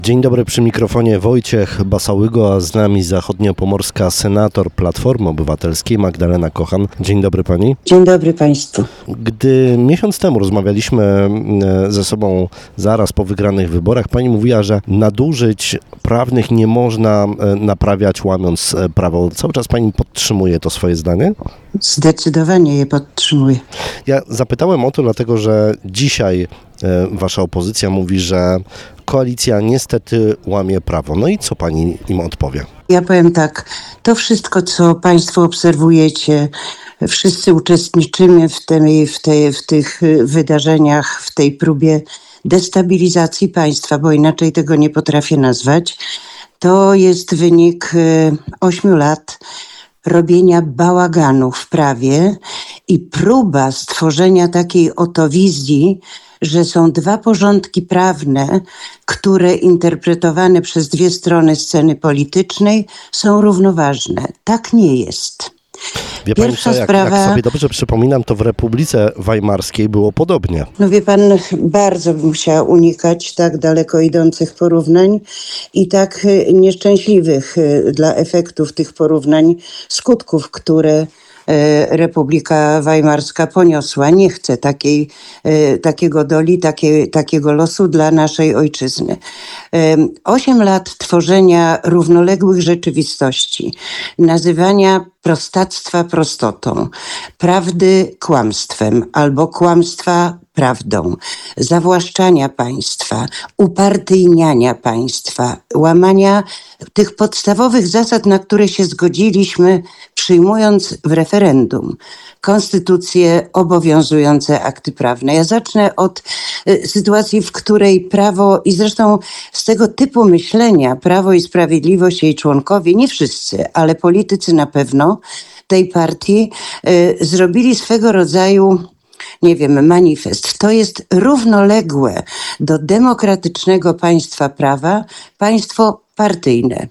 Dzień dobry, przy mikrofonie Wojciech Basałygo, a z nami zachodniopomorska senator Platformy Obywatelskiej Magdalena Kochan. Dzień dobry pani. Dzień dobry państwu. Gdy miesiąc temu rozmawialiśmy ze sobą zaraz po wygranych wyborach, pani mówiła, że nadużyć prawnych nie można naprawiać łamiąc prawo. Cały czas pani podtrzymuje to swoje zdanie? Zdecydowanie je podtrzymuję. Ja zapytałem o to dlatego, że dzisiaj wasza opozycja mówi, że koalicja niestety łamie prawo. No i co pani im odpowie? Ja powiem tak, to wszystko, co państwo obserwujecie, wszyscy uczestniczymy w tych wydarzeniach, w tej próbie destabilizacji państwa, bo inaczej tego nie potrafię nazwać. To jest wynik 8 lat robienia bałaganu w prawie i próba stworzenia takiej oto wizji, że są dwa porządki prawne, które interpretowane przez dwie strony sceny politycznej są równoważne. Tak nie jest. Wie pani co, jak sobie dobrze przypominam, to w Republice Weimarskiej było podobnie. No wie pan, bardzo bym musiała unikać tak daleko idących porównań i tak nieszczęśliwych dla efektów tych porównań skutków, które Republika Weimarska poniosła. Nie chcę takiego losu dla naszej ojczyzny. 8 lat tworzenia równoległych rzeczywistości, nazywania prostactwa prostotą, prawdy kłamstwem albo kłamstwa prawdą, zawłaszczania państwa, upartyjniania państwa, łamania tych podstawowych zasad, na które się zgodziliśmy, przyjmując w referendum konstytucję, obowiązujące akty prawne. Ja zacznę od sytuacji, w której prawo i zresztą z tego typu myślenia Prawo i Sprawiedliwość, jej członkowie, nie wszyscy, ale politycy na pewno tej partii zrobili swego rodzaju, nie wiem, manifest. To jest równoległe do demokratycznego państwa prawa państwo partyjne.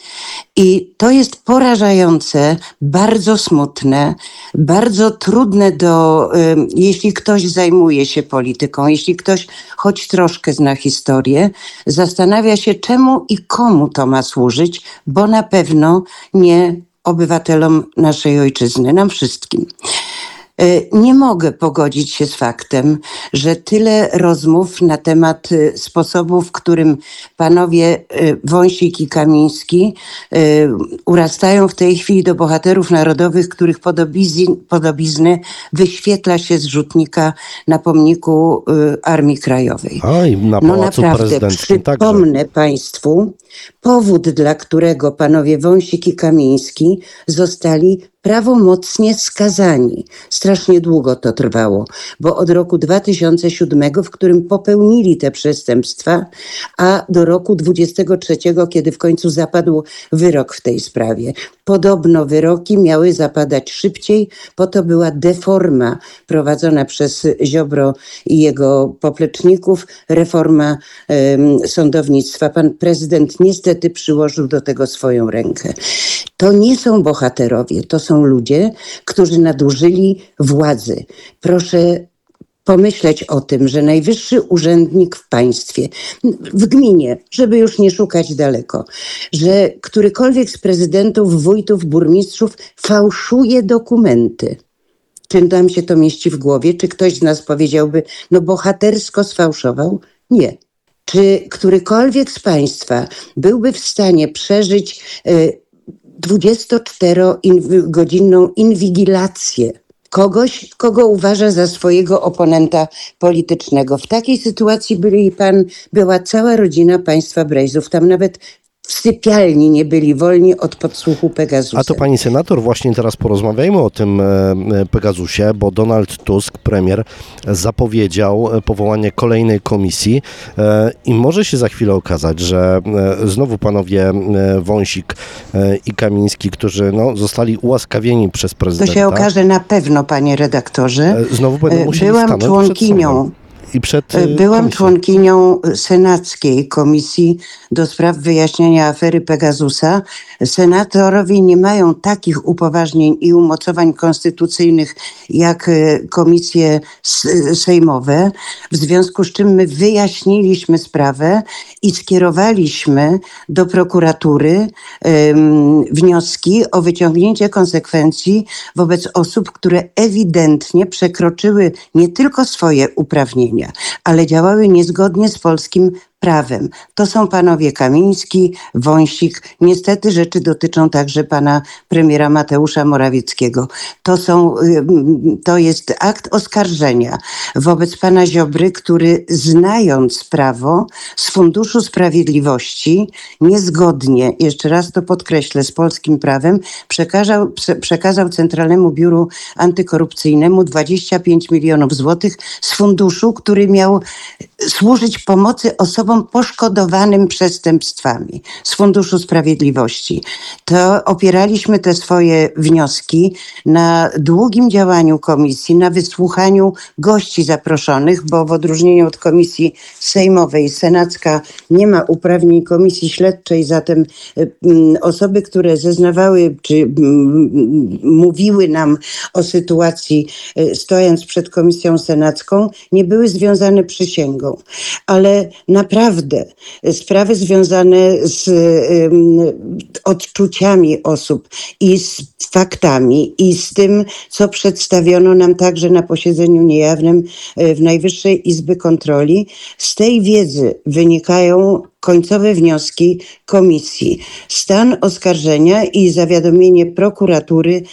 I to jest porażające, bardzo smutne, bardzo trudne jeśli ktoś zajmuje się polityką, jeśli ktoś choć troszkę zna historię, zastanawia się, czemu i komu to ma służyć, bo na pewno nie obywatelom naszej ojczyzny, nam wszystkim. Nie mogę pogodzić się z faktem, że tyle rozmów na temat sposobu, w którym panowie Wąsik i Kamiński urastają w tej chwili do bohaterów narodowych, których podobizny wyświetla się z rzutnika na pomniku Armii Krajowej. A i na Pałacu Prezydenckim także. Przypomnę państwu, powód, dla którego panowie Wąsik i Kamiński zostali prawomocnie skazani. Strasznie długo to trwało, bo od roku 2007, w którym popełnili te przestępstwa, a do roku 23, kiedy w końcu zapadł wyrok w tej sprawie. Podobno wyroki miały zapadać szybciej, po to była deforma prowadzona przez Ziobro i jego popleczników, reforma sądownictwa. Pan prezydent niestety przyłożył do tego swoją rękę. To nie są bohaterowie, to są ludzie, którzy nadużyli władzy. Proszę pomyśleć o tym, że najwyższy urzędnik w państwie, w gminie, żeby już nie szukać daleko, że którykolwiek z prezydentów, wójtów, burmistrzów fałszuje dokumenty. Czy nam się to mieści w głowie? Czy ktoś z nas powiedziałby, no bohatersko sfałszował? Nie. Czy którykolwiek z państwa byłby w stanie przeżyć 24-godzinną inwigilację kogoś, kogo uważa za swojego oponenta politycznego? W takiej sytuacji była cała rodzina państwa Brejzów. Tam nawet w sypialni nie byli wolni od podsłuchu Pegasusa. A to pani senator, właśnie teraz porozmawiajmy o tym Pegasusie, bo Donald Tusk, premier, zapowiedział powołanie kolejnej komisji i może się za chwilę okazać, że znowu panowie Wąsik i Kamiński, którzy zostali ułaskawieni przez prezydenta. To się okaże na pewno, panie redaktorze. Znowu będą musieli Byłam stanąć członkinią. przed sądem. i przed Byłam komisją. członkinią senackiej komisji do spraw wyjaśniania afery Pegasusa. Senatorowie nie mają takich upoważnień i umocowań konstytucyjnych jak komisje sejmowe, w związku z czym my wyjaśniliśmy sprawę i skierowaliśmy do prokuratury wnioski o wyciągnięcie konsekwencji wobec osób, które ewidentnie przekroczyły nie tylko swoje uprawnienia, ale działały niezgodnie z polskim prawem. To są panowie Kamiński, Wąsik. Niestety rzeczy dotyczą także pana premiera Mateusza Morawieckiego. To jest akt oskarżenia wobec pana Ziobry, który znając prawo z Funduszu Sprawiedliwości niezgodnie, jeszcze raz to podkreślę, z polskim prawem przekazał Centralnemu Biuru Antykorupcyjnemu 25 milionów złotych z funduszu, który miał służyć pomocy osobom poszkodowanym przestępstwami z Funduszu Sprawiedliwości. To opieraliśmy te swoje wnioski na długim działaniu komisji, na wysłuchaniu gości zaproszonych, bo w odróżnieniu od komisji sejmowej, senacka nie ma uprawnień komisji śledczej, zatem osoby, które zeznawały czy mówiły nam o sytuacji stojąc przed komisją senacką, nie były związane przysięgą. Ale naprawdę sprawy związane z odczuciami osób i z faktami i z tym, co przedstawiono nam także na posiedzeniu niejawnym w Najwyższej Izby Kontroli, z tej wiedzy wynikają końcowe wnioski komisji. Stan oskarżenia i zawiadomienie prokuratury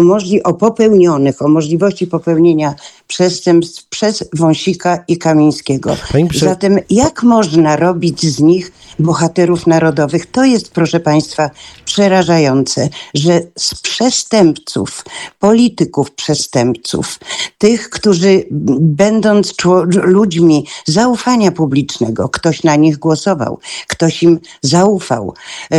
o możliwości popełnienia przestępstw przez Wąsika i Kamińskiego. Zatem jak można robić z nich bohaterów narodowych? To jest, proszę państwa, przerażające, że z przestępców, polityków przestępców, tych, którzy będąc ludźmi zaufania publicznego, ktoś na nich głosował, ktoś im zaufał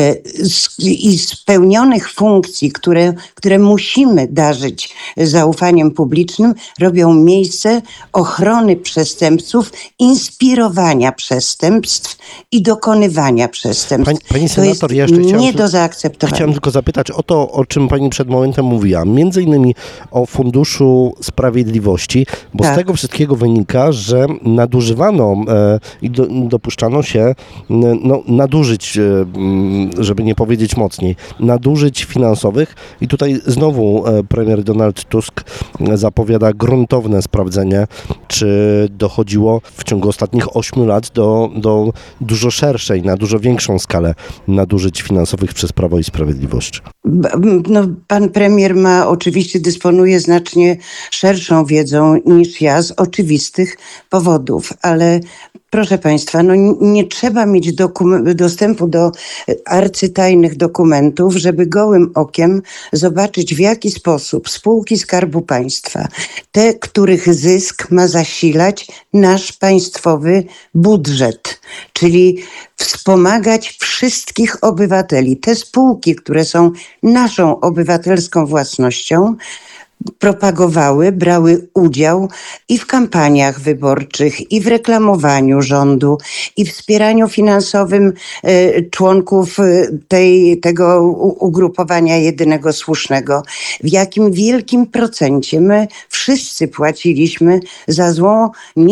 i spełnionych funkcji, które musimy darzyć zaufaniem publicznym, robią miejsce ochrony przestępców, inspirowania przestępstw i dokonywania przestępstw. Pani senator, to ja jest jeszcze nie do zaakceptowania. Chciałem tylko zapytać o to, o czym pani przed momentem mówiła. Między innymi o Funduszu Sprawiedliwości, bo z tego wszystkiego wynika, że nadużywano i dopuszczano się nadużyć, żeby nie powiedzieć mocniej, nadużyć finansowych i tutaj znowu premier Donald Tusk zapowiada gruntowne sprawdzenie, czy dochodziło w ciągu ostatnich 8 lat do dużo szerszej, na dużo większą skalę nadużyć finansowych przez Prawo i Sprawiedliwość. Pan premier oczywiście dysponuje znacznie szerszą wiedzą niż ja z oczywistych powodów, ale proszę państwa, nie trzeba mieć dostępu do arcytajnych dokumentów, żeby gołym okiem zobaczyć, w jaki sposób spółki Skarbu Państwa, te, których zysk ma zasilać nasz państwowy budżet, czyli wspomagać wszystkich obywateli. Te spółki, które są naszą obywatelską własnością, propagowały, brały udział i w kampaniach wyborczych, i w reklamowaniu rządu, i w wspieraniu finansowym członków tego ugrupowania jedynego słusznego. W jakim wielkim procencie my wszyscy płaciliśmy za złą,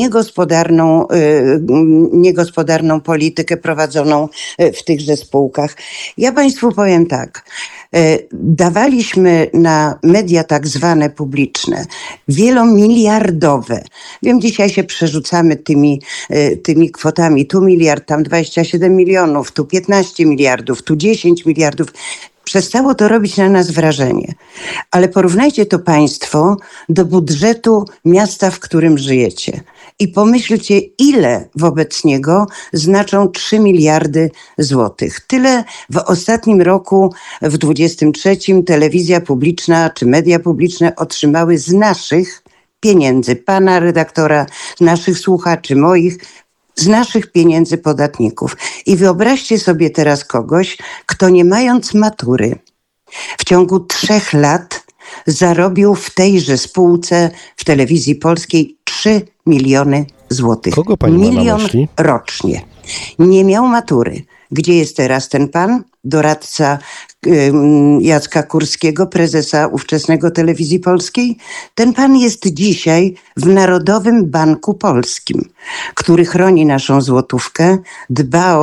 niegospodarną politykę prowadzoną w tychże spółkach. Ja państwu powiem tak. Dawaliśmy na media tak zwane publiczne, wielomiliardowe. Wiem, dzisiaj się przerzucamy tymi kwotami. Tu miliard, tam 27 milionów, tu 15 miliardów, tu 10 miliardów. Przestało to robić na nas wrażenie. Ale porównajcie to państwo do budżetu miasta, w którym żyjecie. I pomyślcie, ile wobec niego znaczą 3 miliardy złotych. Tyle w ostatnim roku, w 23, telewizja publiczna czy media publiczne otrzymały z naszych pieniędzy, pana redaktora, naszych słuchaczy, moich, z naszych pieniędzy podatników. I wyobraźcie sobie teraz kogoś, kto nie mając matury w ciągu 3 lat zarobił w tejże spółce w telewizji polskiej 3 miliony złotych. Kogo pani ma na Milion myśli? rocznie. Nie miał matury. Gdzie jest teraz ten pan? Doradca Jacka Kurskiego, prezesa ówczesnego Telewizji Polskiej. Ten pan jest dzisiaj w Narodowym Banku Polskim, który chroni naszą złotówkę, dba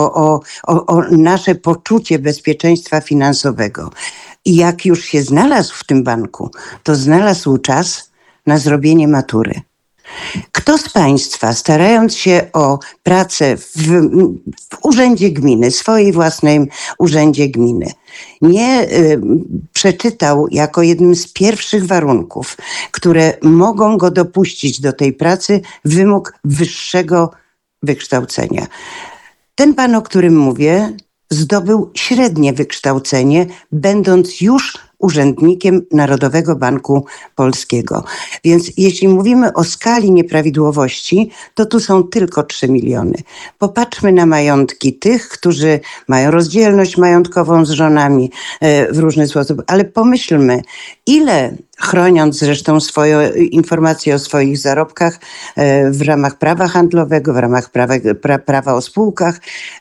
o nasze poczucie bezpieczeństwa finansowego. I jak już się znalazł w tym banku, to znalazł czas na zrobienie matury. Kto z Państwa, starając się o pracę w urzędzie gminy, swojej własnej urzędzie gminy, nie przeczytał jako jednym z pierwszych warunków, które mogą go dopuścić do tej pracy, wymóg wyższego wykształcenia? Ten pan, o którym mówię, zdobył średnie wykształcenie, będąc już urzędnikiem Narodowego Banku Polskiego. Więc jeśli mówimy o skali nieprawidłowości, to tu są tylko 3 miliony. Popatrzmy na majątki tych, którzy mają rozdzielność majątkową z żonami w różny sposób, ale pomyślmy, ile, chroniąc zresztą swoje informacje o swoich zarobkach w ramach prawa handlowego, w ramach prawa o spółkach,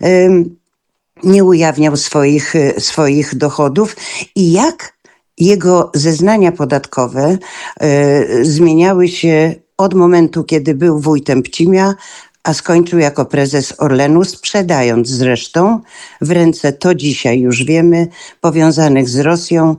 nie ujawniał swoich dochodów i jak jego zeznania podatkowe zmieniały się od momentu, kiedy był wójtem Pcimia, a skończył jako prezes Orlenu, sprzedając zresztą w ręce, to dzisiaj już wiemy, powiązanych z Rosją,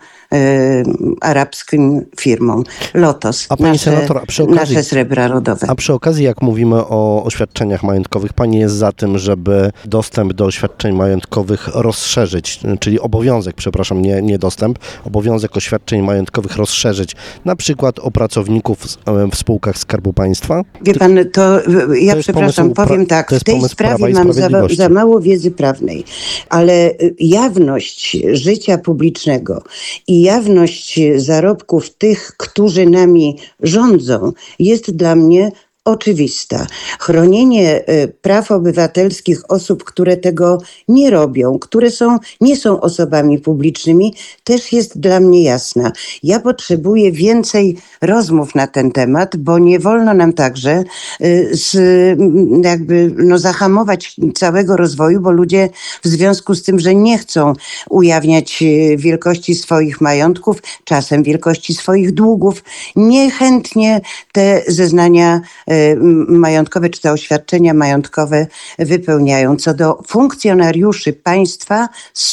arabskim firmom Lotos, A pani senator, nasze srebra rodowe. A przy okazji, jak mówimy o oświadczeniach majątkowych, pani jest za tym, żeby dostęp do oświadczeń majątkowych rozszerzyć, czyli obowiązek, przepraszam, nie dostęp, obowiązek oświadczeń majątkowych rozszerzyć, na przykład o pracowników w spółkach Skarbu Państwa? Wie pan, ja jest przepraszam, powiem tak, w tej sprawie mam za mało wiedzy prawnej, ale jawność życia publicznego i jawność zarobków tych, którzy nami rządzą, jest dla mnie oczywista. Chronienie praw obywatelskich osób, które tego nie robią, które nie są osobami publicznymi, też jest dla mnie jasna. Ja potrzebuję więcej rozmów na ten temat, bo nie wolno nam także zahamować całego rozwoju, bo ludzie w związku z tym, że nie chcą ujawniać wielkości swoich majątków, czasem wielkości swoich długów, niechętnie te zeznania majątkowe czy te oświadczenia majątkowe wypełniają. Co do funkcjonariuszy państwa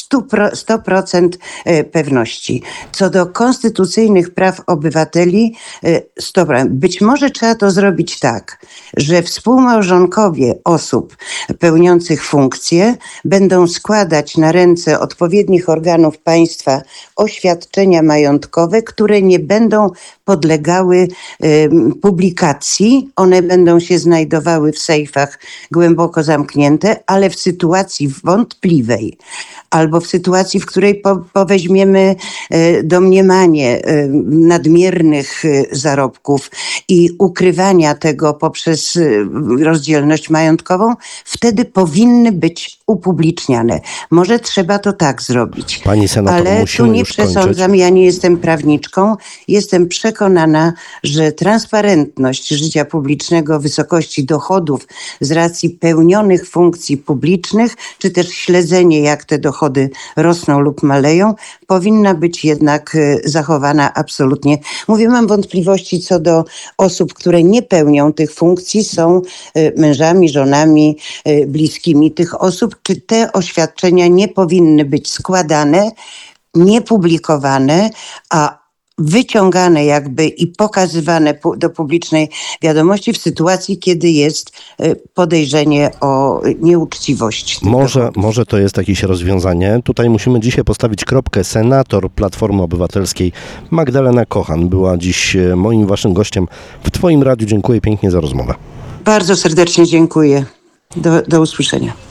100% pewności. Co do konstytucyjnych praw obywateli 100%. Być może trzeba to zrobić tak, że współmałżonkowie osób pełniących funkcje będą składać na ręce odpowiednich organów państwa oświadczenia majątkowe, które nie będą podlegały publikacji. One będą się znajdowały w sejfach głęboko zamknięte, ale w sytuacji wątpliwej albo w sytuacji, w której poweźmiemy domniemanie nadmiernych zarobków i ukrywania tego poprzez rozdzielność majątkową, wtedy powinny być upubliczniane. Może trzeba to tak zrobić. Pani senator, ale musimy tu nie już przesądzam, kończyć. ja nie jestem prawniczką. Jestem przekonana, że transparentność życia publicznego, wysokości dochodów z racji pełnionych funkcji publicznych, czy też śledzenie, jak te dochody rosną lub maleją, powinna być jednak zachowana absolutnie. Mówię, mam wątpliwości co do osób, które nie pełnią tych funkcji, są mężami, żonami, bliskimi tych osób. Czy te oświadczenia nie powinny być składane, nie publikowane, a wyciągane jakby i pokazywane do publicznej wiadomości w sytuacji, kiedy jest podejrzenie o nieuczciwość. Może to jest jakieś rozwiązanie. Tutaj musimy dzisiaj postawić kropkę. Senator Platformy Obywatelskiej Magdalena Kochan była dziś moim waszym gościem w Twoim radiu. Dziękuję pięknie za rozmowę. Bardzo serdecznie dziękuję. Do usłyszenia.